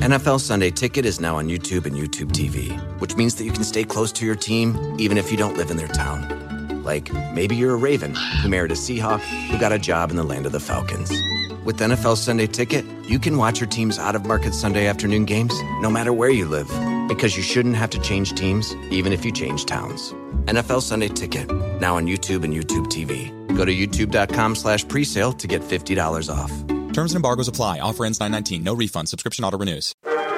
NFL Sunday Ticket is now on YouTube and YouTube TV, which means that you can stay close to your team even if you don't live in their town. Like, maybe you're a Raven who married a Seahawk who got a job in the land of the Falcons. With NFL Sunday Ticket, you can watch your team's out-of-market Sunday afternoon games no matter where you live, because you shouldn't have to change teams even if you change towns. NFL Sunday Ticket, now on YouTube and YouTube TV. Go to youtube.com/presale to get $50 off. Terms and embargoes apply. Offer ends 9/19. No refund. Subscription auto renews.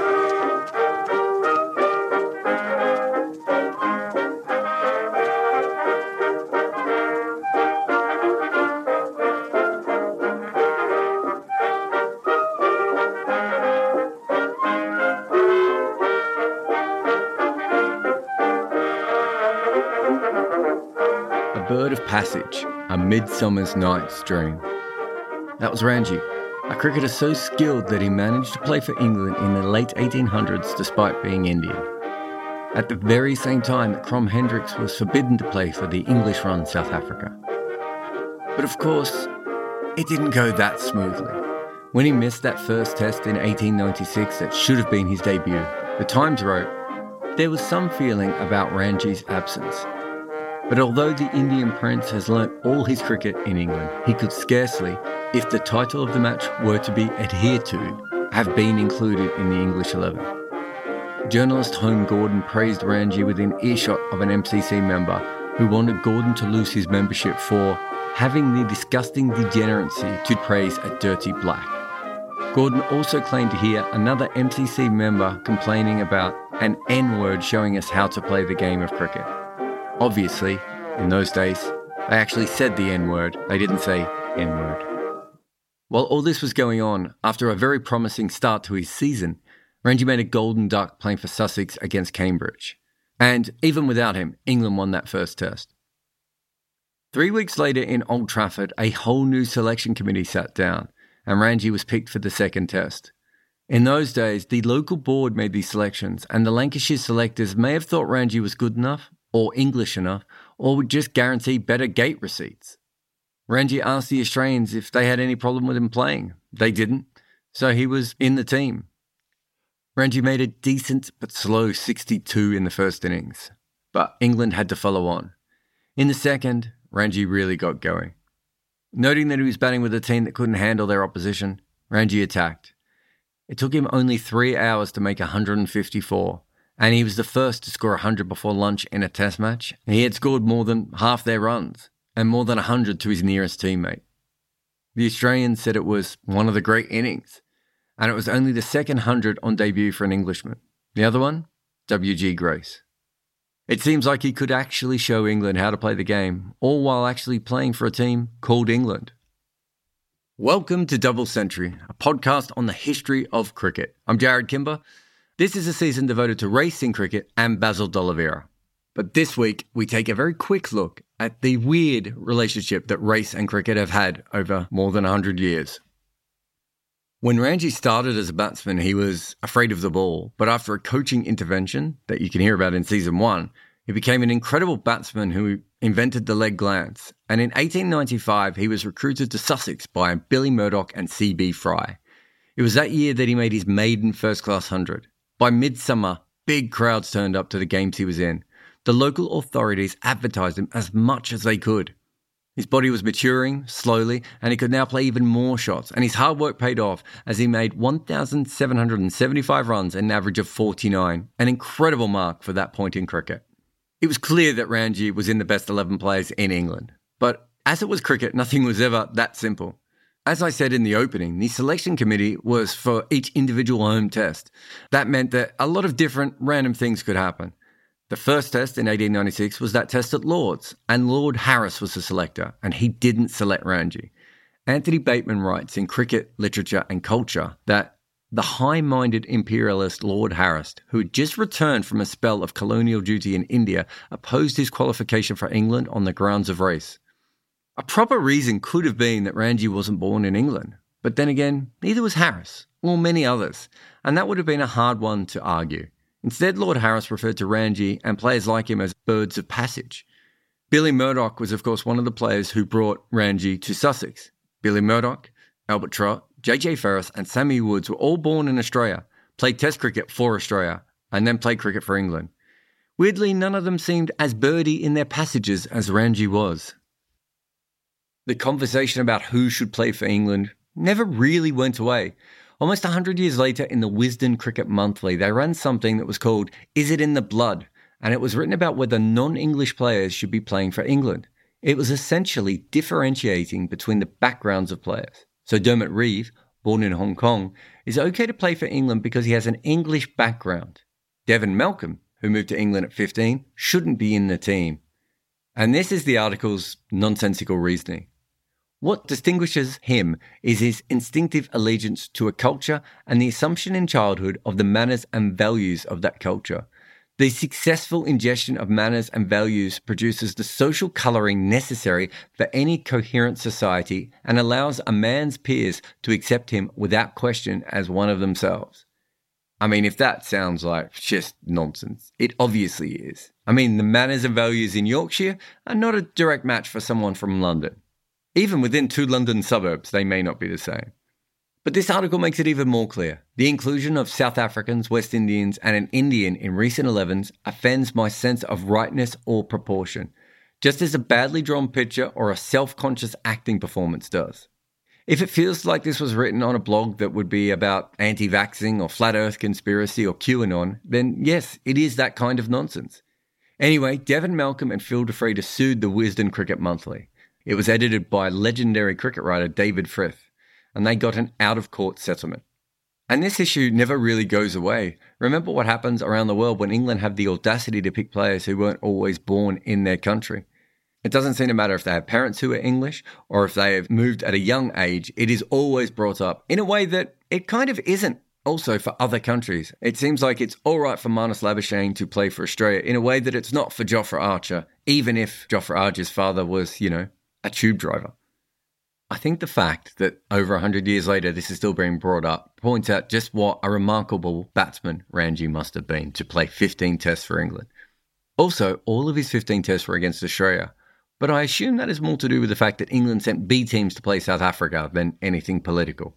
A bird of passage, a midsummer's night's dream. That was Ranji, a cricketer so skilled that he managed to play for England in the late 1800s despite being Indian. At the very same time that Crom Hendricks was forbidden to play for the English-run South Africa. But of course, it didn't go that smoothly. When he missed that first test in 1896 that should have been his debut, the Times wrote, "There was some feeling about Ranji's absence. But although the Indian prince has learnt all his cricket in England, he could scarcely, if the title of the match were to be adhered to, have been included in the English 11. Journalist Home Gordon praised Ranji within earshot of an MCC member who wanted Gordon to lose his membership for having the disgusting degeneracy to praise a dirty black. Gordon also claimed to hear another MCC member complaining about an N-word showing us how to play the game of cricket. Obviously, in those days, they actually said the N-word, they didn't say N-word. While all this was going on, after a very promising start to his season, Ranji made a golden duck playing for Sussex against Cambridge. And even without him, England won that first test. 3 weeks later in Old Trafford, a whole new selection committee sat down, and Ranji was picked for the second test. In those days, the local board made these selections, and the Lancashire selectors may have thought Ranji was good enough, or English enough, or would just guarantee better gate receipts. Ranji asked the Australians if they had any problem with him playing. They didn't, so he was in the team. Ranji made a decent but slow 62 in the first innings, but England had to follow on. In the second, Ranji really got going. Noting that he was batting with a team that couldn't handle their opposition, Ranji attacked. It took him only 3 hours to make 154, and he was the first to score 100 before lunch in a test match. He had scored more than half their runs, and more than 100 to his nearest teammate. The Australians said it was one of the great innings, and it was only the second 100 on debut for an Englishman. The other one, W.G. Grace. It seems like he could actually show England how to play the game, all while actually playing for a team called England. Welcome to Double Century, a podcast on the history of cricket. I'm Jared Kimber. This is a season devoted to racing cricket and Basil D'Oliveira. But this week, we take a very quick look at the weird relationship that race and cricket have had over more than 100 years. When Ranji started as a batsman, he was afraid of the ball, but after a coaching intervention that you can hear about in season 1, he became an incredible batsman who invented the leg glance. And in 1895, he was recruited to Sussex by Billy Murdoch and C.B. Fry. It was that year that he made his maiden first-class 100. By midsummer, big crowds turned up to the games he was in. The local authorities advertised him as much as they could. His body was maturing slowly, and he could now play even more shots, and his hard work paid off as he made 1,775 runs and an average of 49, an incredible mark for that point in cricket. It was clear that Ranji was in the best 11 players in England, but as it was cricket, nothing was ever that simple. As I said in the opening, the selection committee was for each individual home test. That meant that a lot of different random things could happen. The first test in 1896 was that test at Lord's, and Lord Harris was the selector, and he didn't select Ranji. Anthony Bateman writes in Cricket, Literature and Culture that the high-minded imperialist Lord Harris, who had just returned from a spell of colonial duty in India, opposed his qualification for England on the grounds of race. A proper reason could have been that Ranji wasn't born in England, but then again, neither was Harris, or many others, and that would have been a hard one to argue. Instead, Lord Harris referred to Ranji and players like him as birds of passage. Billy Murdoch was, of course, one of the players who brought Ranji to Sussex. Billy Murdoch, Albert Trott, J.J. Ferris and Sammy Woods were all born in Australia, played Test cricket for Australia, and then played cricket for England. Weirdly, none of them seemed as birdy in their passages as Ranji was. The conversation about who should play for England never really went away. Almost 100 years later, in the Wisden Cricket Monthly, they ran something that was called Is It in the Blood? And it was written about whether non-English players should be playing for England. It was essentially differentiating between the backgrounds of players. So Dermot Reeve, born in Hong Kong, is okay to play for England because he has an English background. Devon Malcolm, who moved to England at 15, shouldn't be in the team. And this is the article's nonsensical reasoning. What distinguishes him is his instinctive allegiance to a culture and the assumption in childhood of the manners and values of that culture. The successful ingestion of manners and values produces the social colouring necessary for any coherent society and allows a man's peers to accept him without question as one of themselves. I mean, if that sounds like just nonsense, it obviously is. I mean, the manners and values in Yorkshire are not a direct match for someone from London. Even within two London suburbs, they may not be the same. But this article makes it even more clear. The inclusion of South Africans, West Indians, and an Indian in recent 11s offends my sense of rightness or proportion, just as a badly drawn picture or a self-conscious acting performance does. If it feels like this was written on a blog that would be about anti-vaxxing or flat earth conspiracy or QAnon, then yes, it is that kind of nonsense. Anyway, Devon Malcolm and Phil de Freda sued the Wisden Cricket Monthly. It was edited by legendary cricket writer David Frith, and they got an out-of-court settlement. And this issue never really goes away. Remember what happens around the world when England have the audacity to pick players who weren't always born in their country. It doesn't seem to matter if they have parents who are English or if they have moved at a young age. It is always brought up in a way that it kind of isn't also for other countries. It seems like it's all right for Marnus Labuschagne to play for Australia in a way that it's not for Jofra Archer, even if Jofra Archer's father was, a tube driver. I think the fact that over 100 years later this is still being brought up points out just what a remarkable batsman Ranji must have been to play 15 tests for England. Also, all of his 15 tests were against Australia, but I assume that is more to do with the fact that England sent B teams to play South Africa than anything political.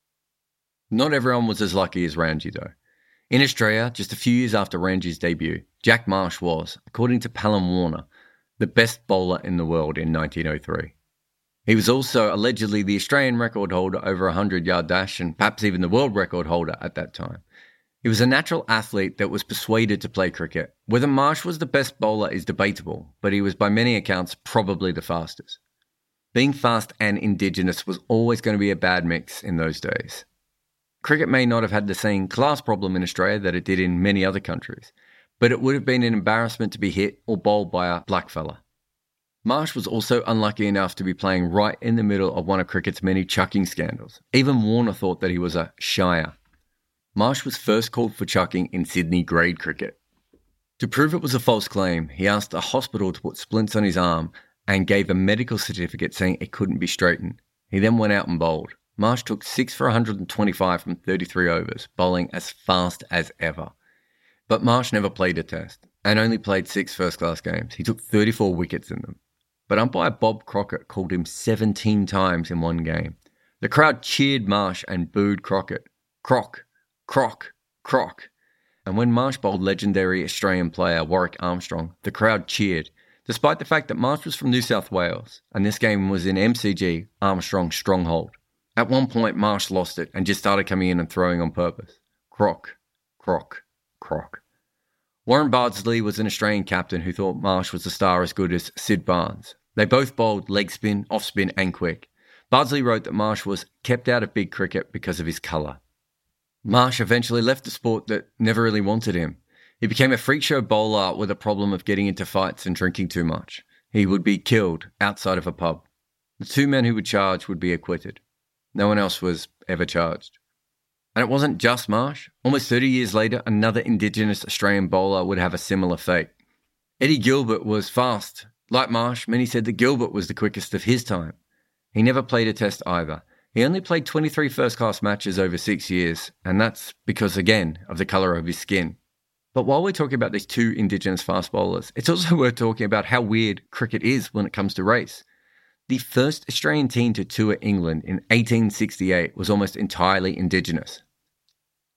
Not everyone was as lucky as Ranji though. In Australia, just a few years after Ranji's debut, Jack Marsh was, according to Palin Warner, the best bowler in the world in 1903. He was also allegedly the Australian record holder over a 100-yard dash and perhaps even the world record holder at that time. He was a natural athlete that was persuaded to play cricket. Whether Marsh was the best bowler is debatable, but he was by many accounts probably the fastest. Being fast and indigenous was always going to be a bad mix in those days. Cricket may not have had the same class problem in Australia that it did in many other countries, but it would have been an embarrassment to be hit or bowled by a blackfella. Marsh was also unlucky enough to be playing right in the middle of one of cricket's many chucking scandals. Even Warner thought that he was a shyer. Marsh was first called for chucking in Sydney grade cricket. To prove it was a false claim, he asked a hospital to put splints on his arm and gave a medical certificate saying it couldn't be straightened. He then went out and bowled. Marsh took 6 for 125 from 33 overs, bowling as fast as ever. But Marsh never played a test, and only played 6 first-class games. He took 34 wickets in them. But umpire Bob Crockett called him 17 times in one game. The crowd cheered Marsh and booed Crockett. Croc, Croc, Croc. And when Marsh bowled legendary Australian player Warwick Armstrong, the crowd cheered, despite the fact that Marsh was from New South Wales, and this game was in MCG, Armstrong's stronghold. At one point, Marsh lost it and just started coming in and throwing on purpose. Croc, Croc, Croc. Warren Bardsley was an Australian captain who thought Marsh was a star as good as Sid Barnes. They both bowled leg spin, off spin and quick. Bardsley wrote that Marsh was kept out of big cricket because of his colour. Marsh eventually left a sport that never really wanted him. He became a freak show bowler with a problem of getting into fights and drinking too much. He would be killed outside of a pub. The 2 men who would charge would be acquitted. No one else was ever charged. And it wasn't just Marsh. Almost 30 years later, another Indigenous Australian bowler would have a similar fate. Eddie Gilbert was fast. Like Marsh, many said that Gilbert was the quickest of his time. He never played a test either. He only played 23 first-class matches over 6 years, and that's because, again, of the colour of his skin. But while we're talking about these 2 Indigenous fast bowlers, it's also worth talking about how weird cricket is when it comes to race. The first Australian team to tour England in 1868 was almost entirely Indigenous.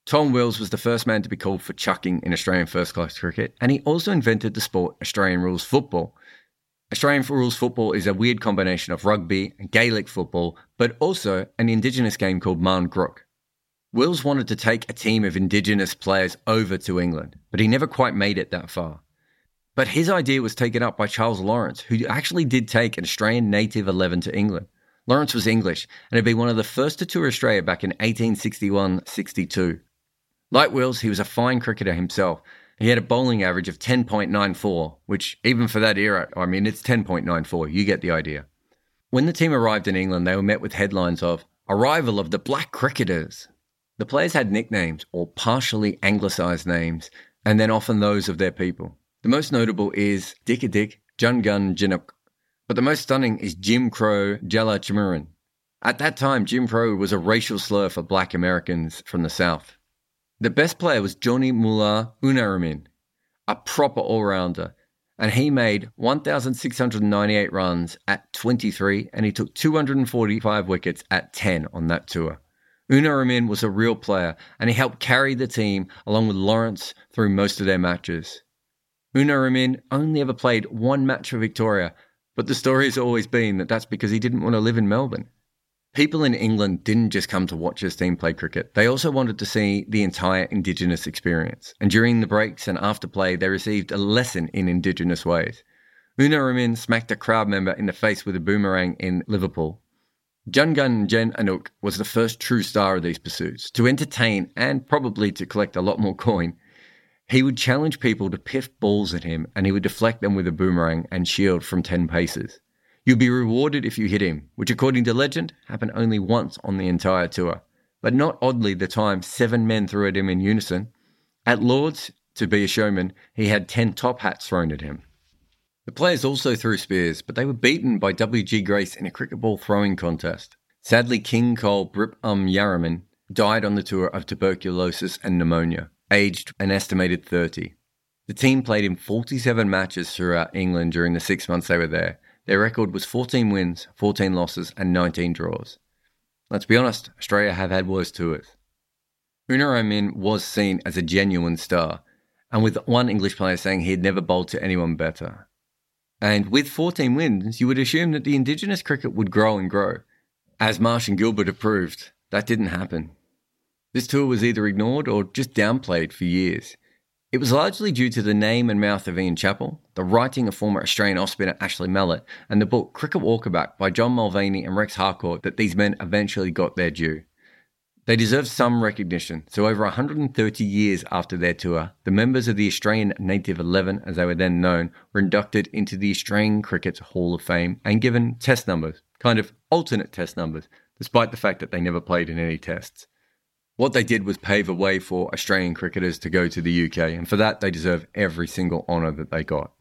Tom Wills was the first man to be called for chucking in Australian first-class cricket, and he also invented the sport Australian rules football. Australian rules football is a weird combination of rugby and Gaelic football, but also an Indigenous game called Marn Grook. Wills wanted to take a team of Indigenous players over to England, but he never quite made it that far. But his idea was taken up by Charles Lawrence, who actually did take an Australian native 11 to England. Lawrence was English and had been one of the first to tour Australia back in 1861-62. Like Wills, he was a fine cricketer himself. He had a bowling average of 10.94, which even for that era, it's 10.94, you get the idea. When the team arrived in England, they were met with headlines of, "Arrival of the Black Cricketers." The players had nicknames or partially anglicised names, and then often those of their people. The most notable is Dickadik, Jungun Jinook, but the most stunning is Jim Crow Jella Chimurin. At that time, Jim Crow was a racial slur for black Americans from the South. The best player was Johnny Mullah Unaramin, a proper all-rounder, and he made 1,698 runs at 23, and he took 245 wickets at 10 on that tour. Unaramin was a real player, and he helped carry the team along with Lawrence through most of their matches. Unaramin only ever played one match for Victoria, but the story has always been that that's because he didn't want to live in Melbourne. People in England didn't just come to watch his team play cricket. They also wanted to see the entire Indigenous experience. And during the breaks and after play, they received a lesson in Indigenous ways. Unaramin smacked a crowd member in the face with a boomerang in Liverpool. Jungun Jen Anuk was the first true star of these pursuits. To entertain and probably to collect a lot more coin, he would challenge people to piff balls at him, and he would deflect them with a boomerang and shield from 10 paces. You'd be rewarded if you hit him, which according to legend happened only once on the entire tour. But not oddly the time 7 men threw at him in unison. At Lord's, to be a showman, he had 10 top hats thrown at him. The players also threw spears, but they were beaten by W.G. Grace in a cricket ball throwing contest. Sadly, King Cole Brip Yaraman died on the tour of tuberculosis and pneumonia, aged an estimated 30. The team played in 47 matches throughout England during the 6 months they were there. Their record was 14 wins, 14 losses, and 19 draws. Let's be honest, Australia have had worse tours. Unaramin was seen as a genuine star, and with one English player saying he had never bowled to anyone better. And with 14 wins, you would assume that the Indigenous cricket would grow and grow. As Marsh and Gilbert have proved, that didn't happen. This tour was either ignored or just downplayed for years. It was largely due to the name and mouth of Ian Chappell, the writing of former Australian off-spinner Ashley Mallett, and the book Cricket Walkabout by John Mulvaney and Rex Harcourt that these men eventually got their due. They deserve some recognition, so over 130 years after their tour, the members of the Australian Native 11, as they were then known, were inducted into the Australian Cricket's Hall of Fame and given test numbers, kind of alternate test numbers, despite the fact that they never played in any tests. What they did was pave a way for Australian cricketers to go to the UK, and for that they deserve every single honour that they got.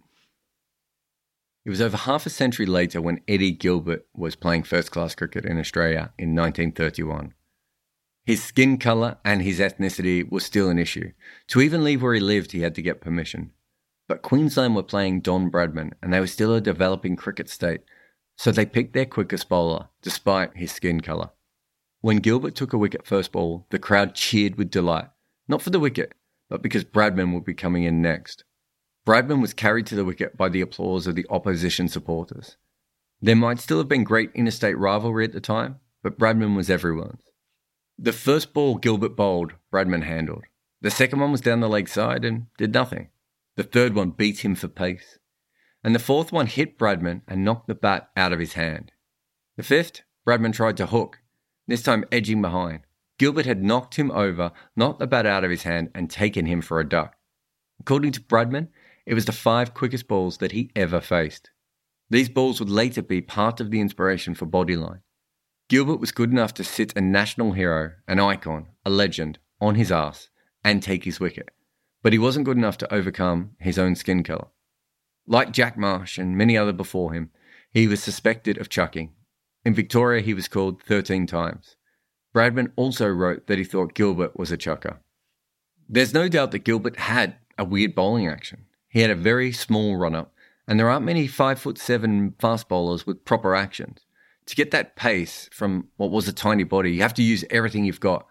It was over half a century later when Eddie Gilbert was playing first-class cricket in Australia in 1931. His skin colour and his ethnicity was still an issue. To even leave where he lived, he had to get permission. But Queensland were playing Don Bradman, and they were still a developing cricket state, so they picked their quickest bowler, despite his skin colour. When Gilbert took a wicket first ball, the crowd cheered with delight, not for the wicket, but because Bradman would be coming in next. Bradman was carried to the wicket by the applause of the opposition supporters. There might still have been great interstate rivalry at the time, but Bradman was everyone's. The first ball Gilbert bowled, Bradman handled. The second one was down the leg side and did nothing. The third one beat him for pace. And the fourth one hit Bradman and knocked the bat out of his hand. The fifth, Bradman tried to hook, this time edging behind. Gilbert had knocked him over, knocked the bat out of his hand, and taken him for a duck. According to Bradman, it was the 5 quickest balls that he ever faced. These balls would later be part of the inspiration for Bodyline. Gilbert was good enough to sit a national hero, an icon, a legend, on his arse and take his wicket, but he wasn't good enough to overcome his own skin colour. Like Jack Marsh and many others before him, he was suspected of chucking. In Victoria, he was called 13 times. Bradman also wrote that he thought Gilbert was a chucker. There's no doubt that Gilbert had a weird bowling action. He had a very small run-up, and there aren't many 5'7" fast bowlers with proper actions. To get that pace from what was a tiny body, you have to use everything you've got.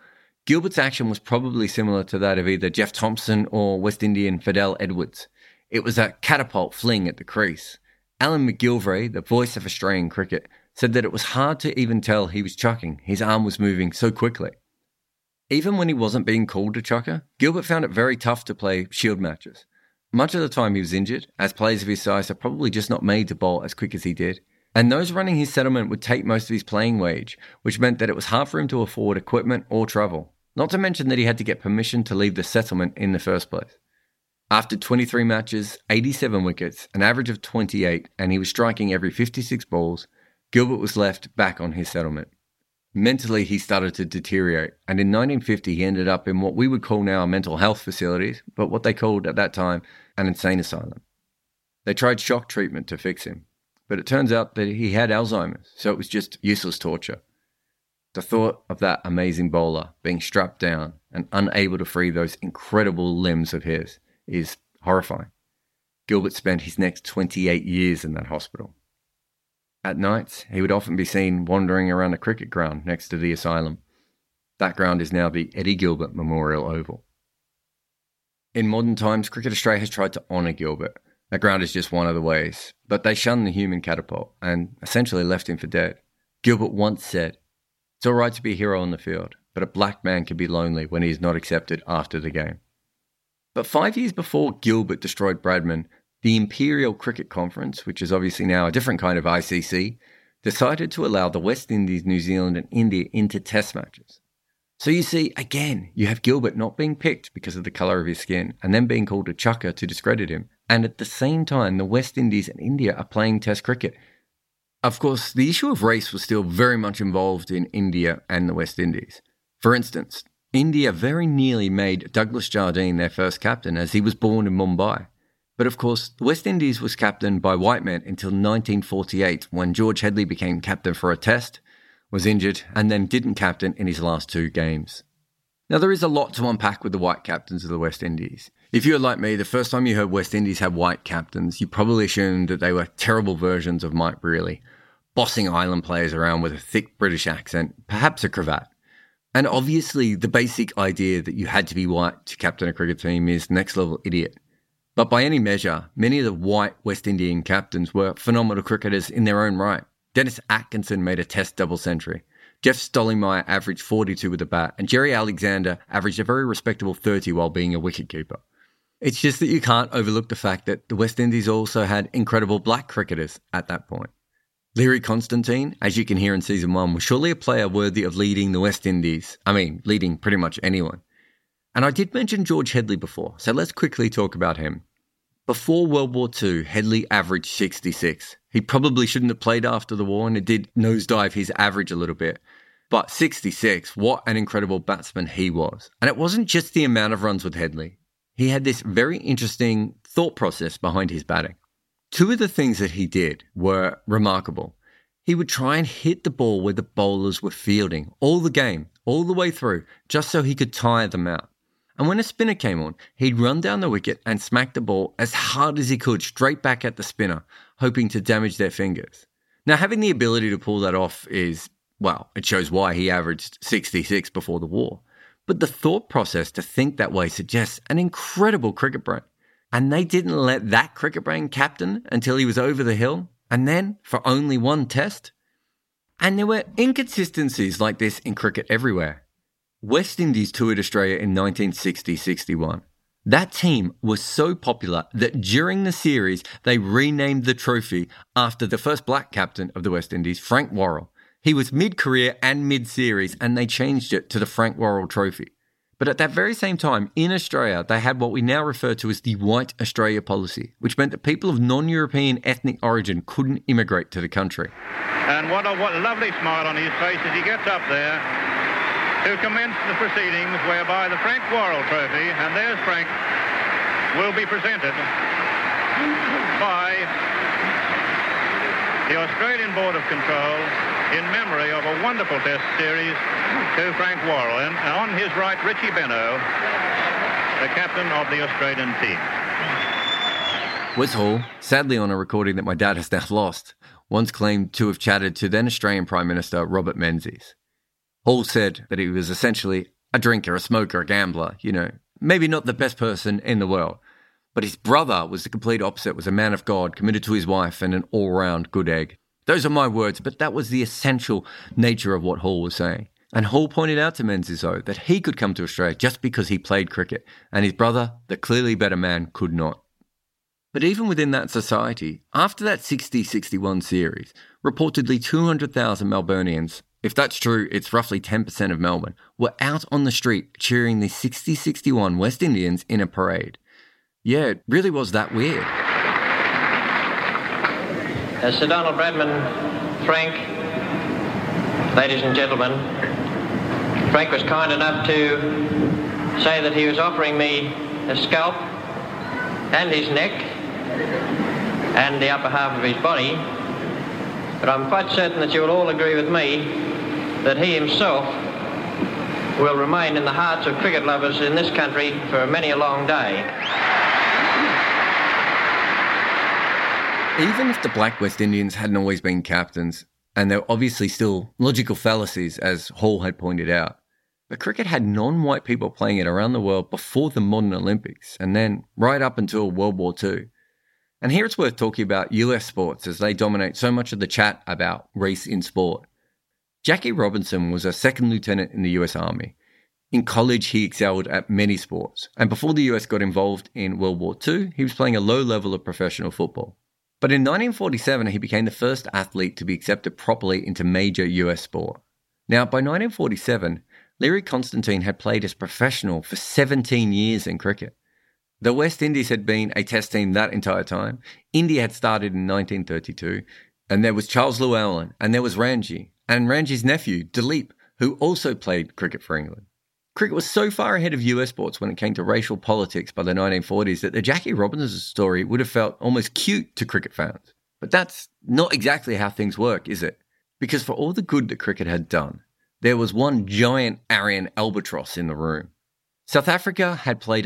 Gilbert's action was probably similar to that of either Jeff Thompson or West Indian Fidel Edwards. It was a catapult fling at the crease. Alan McGilvray, the voice of Australian cricket, said that it was hard to even tell he was chucking. His arm was moving so quickly. Even when he wasn't being called a chucker, Gilbert found it very tough to play shield matches. Much of the time he was injured, as players of his size are probably just not made to bowl as quick as he did. And those running his settlement would take most of his playing wage, which meant that it was hard for him to afford equipment or travel. Not to mention that he had to get permission to leave the settlement in the first place. After 23 matches, 87 wickets, an average of 28, and he was striking every 56 balls, Gilbert was left back on his settlement. Mentally, he started to deteriorate, and in 1950 he ended up in what we would call now mental health facilities, but what they called at that time an insane asylum. They tried shock treatment to fix him, but it turns out that he had Alzheimer's, so it was just useless torture. The thought of that amazing bowler being strapped down and unable to free those incredible limbs of his is horrifying. Gilbert spent his next 28 years in that hospital. At nights, he would often be seen wandering around a cricket ground next to the asylum. That ground is now the Eddie Gilbert Memorial Oval. In modern times, Cricket Australia has tried to honour Gilbert. That ground is just one of the ways, but they shunned the human catapult and essentially left him for dead. Gilbert once said, "It's all right to be a hero on the field, but a black man can be lonely when he is not accepted after the game." But 5 years before Gilbert destroyed Bradman, the Imperial Cricket Conference, which is obviously now a different kind of ICC, decided to allow the West Indies, New Zealand and India into test matches. So you see, again, you have Gilbert not being picked because of the colour of his skin and then being called a chucker to discredit him. And at the same time, the West Indies and India are playing test cricket. Of course, the issue of race was still very much involved in India and the West Indies. For instance, India very nearly made Douglas Jardine their first captain as he was born in Mumbai. But of course, the West Indies was captained by white men until 1948 when George Headley became captain for a test, was injured, and then didn't captain in his last 2 games. Now there is a lot to unpack with the white captains of the West Indies. If you're like me, the first time you heard West Indies had white captains, you probably assumed that they were terrible versions of Mike Brearley, bossing island players around with a thick British accent, perhaps a cravat. And obviously the basic idea that you had to be white to captain a cricket team is next level idiot. But by any measure, many of the white West Indian captains were phenomenal cricketers in their own right. Dennis Atkinson made a test double century. Jeff Stollingmeyer averaged 42 with the bat, and Jerry Alexander averaged a very respectable 30 while being a wicketkeeper. It's just that you can't overlook the fact that the West Indies also had incredible black cricketers at that point. Leary Constantine, as you can hear in Season 1, was surely a player worthy of leading the West Indies. Leading pretty much anyone. And I did mention George Headley before, so let's quickly talk about him. Before World War II, Headley averaged 66. He probably shouldn't have played after the war, and it did nosedive his average a little bit. But 66, what an incredible batsman he was. And it wasn't just the amount of runs with Headley. He had this very interesting thought process behind his batting. 2 of the things that he did were remarkable. He would try and hit the ball where the bowlers were fielding all the game, all the way through, just so he could tire them out. And when a spinner came on, he'd run down the wicket and smack the ball as hard as he could straight back at the spinner, hoping to damage their fingers. Now, having the ability to pull that off is, well, it shows why he averaged 66 before the war. But the thought process to think that way suggests an incredible cricket brain. And they didn't let that cricket brain captain until he was over the hill, and then for only 1 test. And there were inconsistencies like this in cricket everywhere. West Indies toured Australia in 1960-61. That team was so popular that during the series, they renamed the trophy after the first black captain of the West Indies, Frank Worrell. He was mid-career and mid-series, and they changed it to the Frank Worrell Trophy. But at that very same time, in Australia, they had what we now refer to as the White Australia policy, which meant that people of non-European ethnic origin couldn't immigrate to the country. And what a lovely smile on his face as he gets up there to commence the proceedings whereby the Frank Worrell Trophy, and there's Frank, will be presented by the Australian Board of Control in memory of a wonderful test series to Frank Worrell. And on his right, Richie Benaud, the captain of the Australian team. Wes Hall, sadly on a recording that my dad has now lost, once claimed to have chatted to then Australian Prime Minister Robert Menzies. Hall said that he was essentially A drinker, a smoker, a gambler, maybe not the best person in the world. But his brother was the complete opposite, was a man of God, committed to his wife, and an all-round good egg. Those are my words, but that was the essential nature of what Hall was saying. And Hall pointed out to Menzies that he could come to Australia just because he played cricket, and his brother, the clearly better man, could not. But even within that society, after that 60-61 series, reportedly 200,000 Melburnians, if that's true, it's roughly 10% of Melbourne, were out on the street cheering the 60-61 West Indians in a parade. Yeah, it really was that weird. Sir Donald Bradman, Frank, ladies and gentlemen, Frank was kind enough to say that he was offering me a scalp and his neck and the upper half of his body, but I'm quite certain that you will all agree with me that he himself will remain in the hearts of cricket lovers in this country for many a long day. Even if the Black West Indians hadn't always been captains, and there were obviously still logical fallacies, as Hall had pointed out, but cricket had non-white people playing it around the world before the modern Olympics, and then right up until World War II. And here it's worth talking about US sports, as they dominate so much of the chat about race in sport. Jackie Robinson was a second lieutenant in the US Army. In college, he excelled at many sports, and before the US got involved in World War II, he was playing a low level of professional football. But in 1947, he became the first athlete to be accepted properly into major US sport. Now, by 1947, Leary Constantine had played as professional for 17 years in cricket. The West Indies had been a test team that entire time. India had started in 1932, and there was Charles Llewellyn, and there was Ranji, and Ranji's nephew, Dileep, who also played cricket for England. Cricket was so far ahead of US sports when it came to racial politics by the 1940s that the Jackie Robinson story would have felt almost cute to cricket fans. But that's not exactly how things work, is it? Because for all the good that cricket had done, there was one giant Aryan albatross in the room. South Africa had played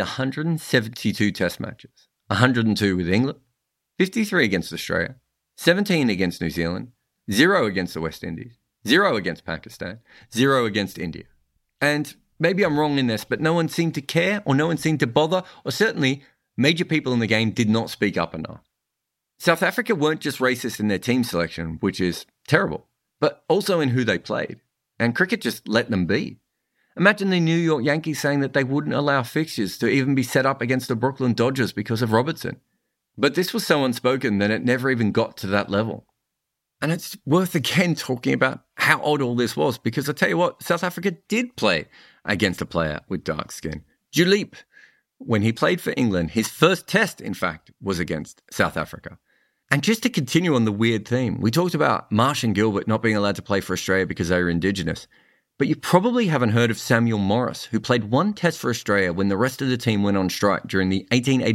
172 test matches, 102 with England, 53 against Australia, 17 against New Zealand, 0 against the West Indies, 0 against Pakistan, 0 against India. And maybe I'm wrong in this, but no one seemed to care, or no one seemed to bother, or certainly major people in the game did not speak up enough. South Africa weren't just racist in their team selection, which is terrible, but also in who they played. And cricket just let them be. Imagine the New York Yankees saying that they wouldn't allow fixtures to even be set up against the Brooklyn Dodgers because of Robertson. But this was so unspoken that it never even got to that level. And it's worth again talking about how odd all this was, because I tell you what, South Africa did play against a player with dark skin. Duleep, when he played for England, his first test, in fact, was against South Africa. And just to continue on the weird theme, we talked about Marsh and Gilbert not being allowed to play for Australia because they were Indigenous. But you probably haven't heard of Samuel Morris, who played one test for Australia when the rest of the team went on strike during the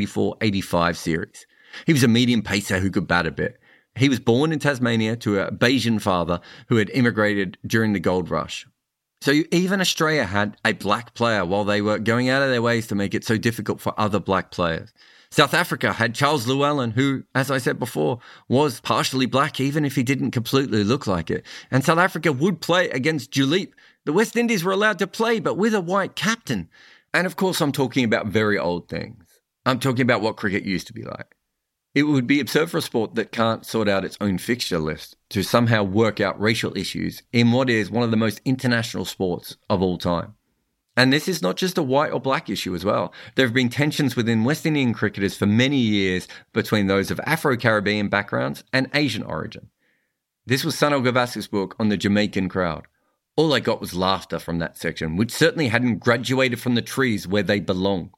1884-85 series. He was a medium pacer who could bat a bit. He was born in Tasmania to a Bayesian father who had immigrated during the gold rush. So even Australia had a black player while they were going out of their ways to make it so difficult for other black players. South Africa had Charles Llewellyn, who, as I said before, was partially black even if he didn't completely look like it. And South Africa would play against Duleep. The West Indies were allowed to play, but with a white captain. And of course, I'm talking about very old things. I'm talking about what cricket used to be like. It would be absurd for a sport that can't sort out its own fixture list to somehow work out racial issues in what is one of the most international sports of all time. And this is not just a white or black issue as well. There have been tensions within West Indian cricketers for many years between those of Afro-Caribbean backgrounds and Asian origin. This was Sunil Gavaskar's book on the Jamaican crowd. All I got was laughter from that section, which certainly hadn't graduated from the trees where they belonged.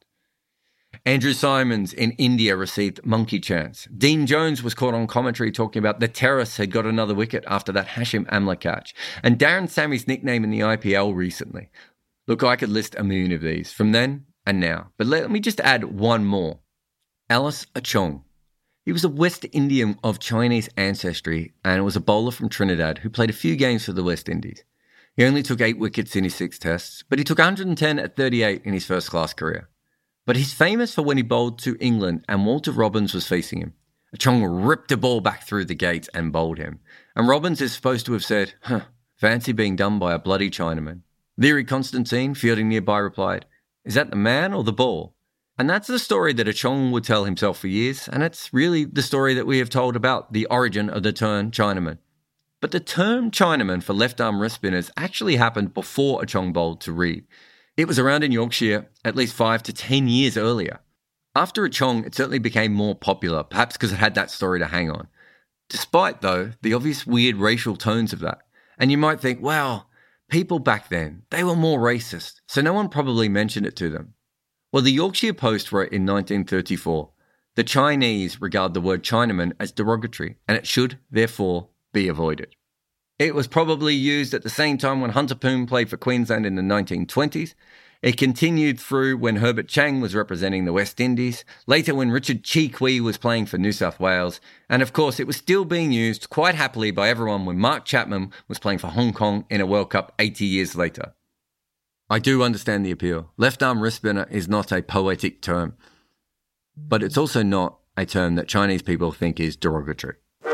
Andrew Symonds in India received monkey chants. Dean Jones was caught on commentary talking about the terrorists had got another wicket after that Hashim Amla catch. And Darren Sammy's nickname in the IPL recently. Look, I could list a million of these from then and now. But let me just add one more. Alice Achong. He was a West Indian of Chinese ancestry and was a bowler from Trinidad who played a few games for the West Indies. He only took 8 wickets in his 6 tests, but he took 110 at 38 in his first-class career. But he's famous for when he bowled to England and Walter Robbins was facing him. Achong ripped a ball back through the gates and bowled him. And Robbins is supposed to have said, fancy being done by a bloody Chinaman. Leary Constantine, fielding nearby, replied, "Is that the man or the ball?" And that's the story that Achong would tell himself for years, and it's really the story that we have told about the origin of the term Chinaman. But the term Chinaman for left-arm wrist spinners actually happened before Achong bowled to Reid. It was around in Yorkshire at least 5 to 10 years earlier. After Achong, it certainly became more popular, perhaps because it had that story to hang on. Despite, though, the obvious weird racial tones of that. And you might think, well, people back then, they were more racist, so no one probably mentioned it to them. Well, the Yorkshire Post wrote in 1934, "The Chinese regard the word Chinaman as derogatory, and it should, therefore, be avoided." It was probably used at the same time when Hunter Poon played for Queensland in the 1920s. It continued through when Herbert Chang was representing the West Indies, later when Richard Chee Kwee was playing for New South Wales, and of course it was still being used quite happily by everyone when Mark Chapman was playing for Hong Kong in a World Cup 80 years later. I do understand the appeal. Left-arm wrist spinner is not a poetic term, but it's also not a term that Chinese people think is derogatory.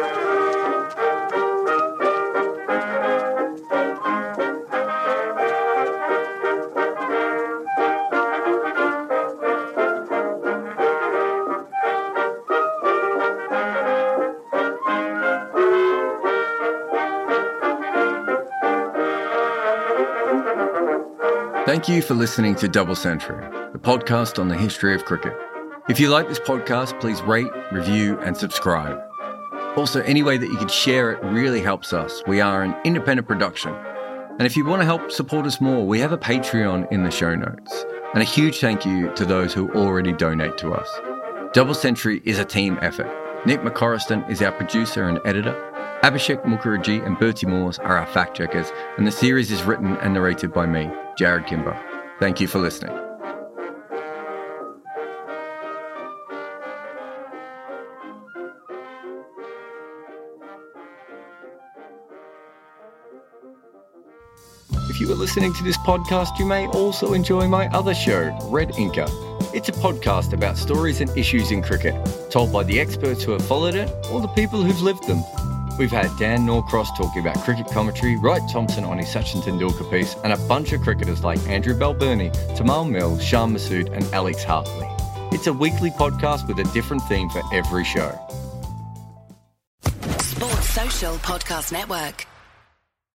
Thank you for listening to Double Century, the podcast on the history of cricket. If you like this podcast, please rate, review, and subscribe. Also, any way that you can share it really helps us. We are an independent production. And if you want to help support us more, we have a Patreon in the show notes. And a huge thank you to those who already donate to us. Double Century is a team effort. Nick McCorriston is our producer and editor. Abhishek Mukherjee and Bertie Morse are our fact-checkers, and the series is written and narrated by me, Jared Kimber. Thank you for listening. If you are listening to this podcast, you may also enjoy my other show, Red Inker. It's a podcast about stories and issues in cricket, told by the experts who have followed it or the people who've lived them. We've had Dan Norcross talking about cricket commentary, Wright Thompson on his Sachin Tendulkar piece, and a bunch of cricketers like Andrew Balbirnie, Tamal Mills, Shan Masood, and Alex Hartley. It's a weekly podcast with a different theme for every show. Sports Social Podcast Network.